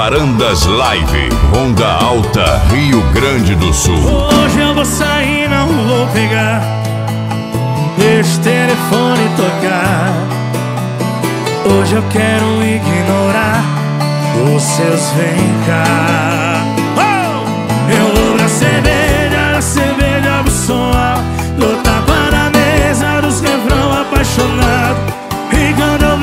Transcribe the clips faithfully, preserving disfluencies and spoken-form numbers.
Varandas Live, Onda Alta, Rio Grande do Sul. Hoje eu vou sair, não vou pegar, deixa o telefone tocar. Hoje eu quero ignorar os seus vem cá. Oh! Eu vou na cerveja, na cerveja do som alto, dou tapa na mesa dos refrão apaixonado. E quando eu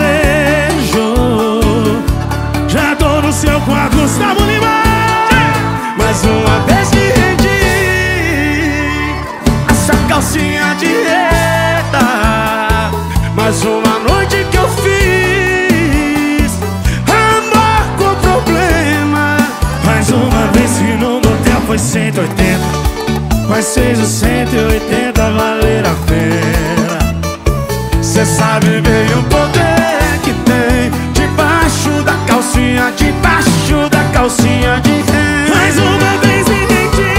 vejo, já tô no seu quarto, Gustavo Lima. Mais uma vez que rendi essa calcinha de reta, mais uma noite que eu fiz amor com problema. Mais uma vez que no motel foi cento e oitenta, mas fez os cento e oitenta valer a pena. Cê sabe bem o poder que tem debaixo da calcinha, debaixo da calcinha de renda. Mais uma vez me entendi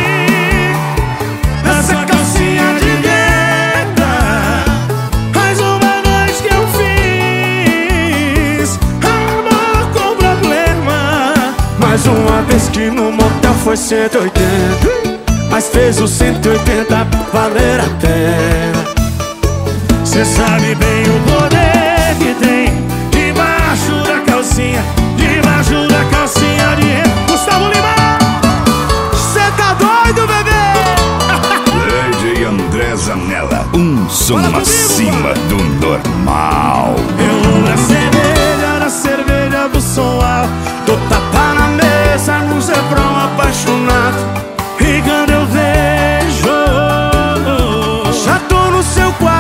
nessa calcinha de renda. Mais uma noite que eu fiz amor com problema. Mais uma vez que no motel foi cento e oitenta, mas fez os cento e oitenta valer a pena. Cê sabe bem o poder que tem debaixo da calcinha, debaixo da calcinha de renda. Gustavo Lima, cê tá doido, bebê? D J André Zanella, um som acima do normal. Eu vou na cerveja, na cerveja do som alto, dou tapa na mesa nos refrão apaixonado. E quando eu vejo, já tô no seu quarto.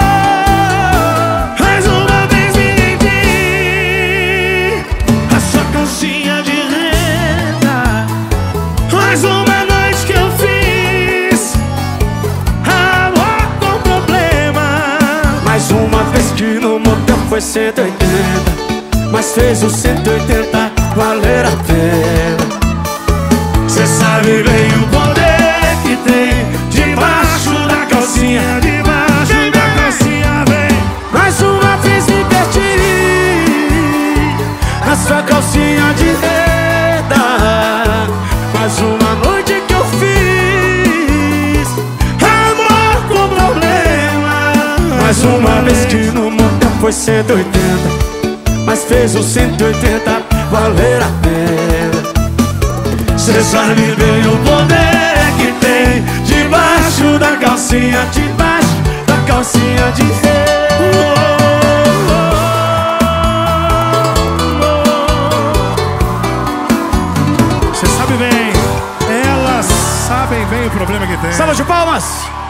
Mais uma noite que eu fiz amor com problema. Mais uma vez que no motel foi cento e oitenta, mas fez os cento e oitenta valer a pena. Cê sabe bem o poder que tem debaixo da calcinha, debaixo da calcinha, vem. Mais uma vez me perdi na sua calcinha de renda. Mais uma noite que eu fiz amor com problema. Mais uma vez que no motel foi cento e oitenta, mas fez os cento e oitenta valer a pena. Cê sabe bem o poder que tem debaixo da calcinha, debaixo da calcinha de renda. Sabem bem o problema que tem. Salva de palmas!